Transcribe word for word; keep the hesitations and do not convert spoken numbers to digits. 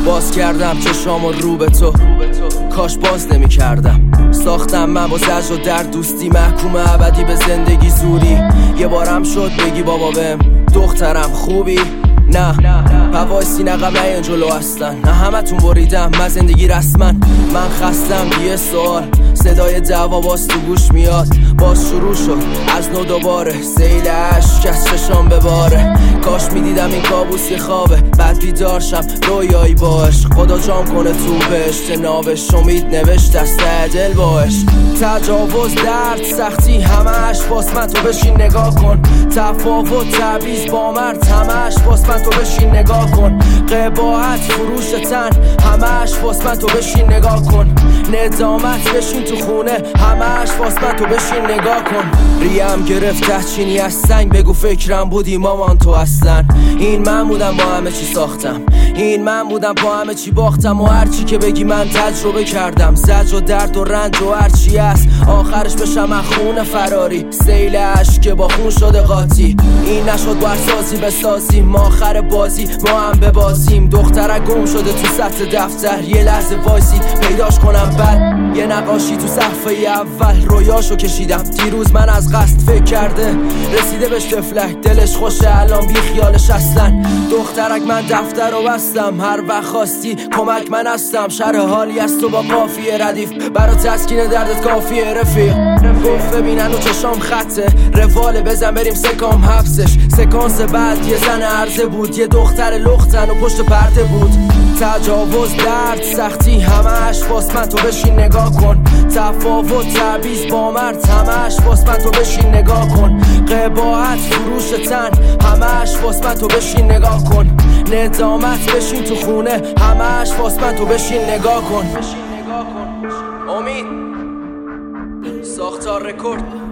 باز کردم چشامو رو به تو، کاش باز نمی کردم. ساختم من با زجر و در دوستی، محکوم ابدی به زندگی زوری. یه بارم شد بگی بابا بهم دخترم خوبی؟ نه پوایسی نقم این جلو هستن، نه همه تون بریدم من زندگی رسما. من خستم یه سوال، صدای دعوا باز تو گوش میاد. باز شروع شد از نو دوباره، سیل عشق از چشام بباره. کاش میدیدم این کابوس یه خوابه، بعد بیدار شم رویایی باش. خدا جام کنه تو بهشت ناوش، امید نوشت دست دل باش. تجاوز درد سختی همش باز من تو بشین نگاه کن. تفاوت تبعیض با مرد همش باز من تو بشین نگاه کن. قباحت فروش تن همش باز من تو بشین نگاه کن. ندامت بشین تو خونه همش باز من تو بشین نگاه کن. ریم گرفت تهچینی از سنگ، بگو فکرم بودی مامان تو اصلا. این من بودم با همه چی ساختم، این من بودم با همه چی باختم. و هرچی که بگی من تجربه کردم، زجر و درد و رنج و هرچی هست آخرش بشم از خون فراری. سیل عشق که با خون شده قاطی، این نشد برسازی بسازیم آخر بازی ما هم ببازیم. دخترک گم شده تو سطح دفتر، یه لحظه وایسی پیداش کنم. بعد یه نقاشی تو صفحه اول رویاشو کشیدم. دیروز من از قصد فکر کرده رسیده بهش تفلک، دلش خوشه الان بی خیالش اصلا. دخترک من دفتر رو بستم، هر وقت خواستی کمک من هستم. شرح حالی از تو با قافیه ردیف، برا تسکین دردت کافیه رفیق. گفت ببینن و چشام خطه رواله، بزن بریم سکام حبسش. سکانس بعد یه زن عرضه بود، یه دختر لختن و پشت پرده بود. تجاوز درد سختی همش باز من تو بشین نگاه کن. تفاوت تبعیض با مرد همش باز من تو بشین نگاه کن. قباحت فروش تن همش باز من تو بشین نگاه کن. ندامت بشین تو خونه همش باز من تو بشین نگاه کن. امید ساختار رکورد.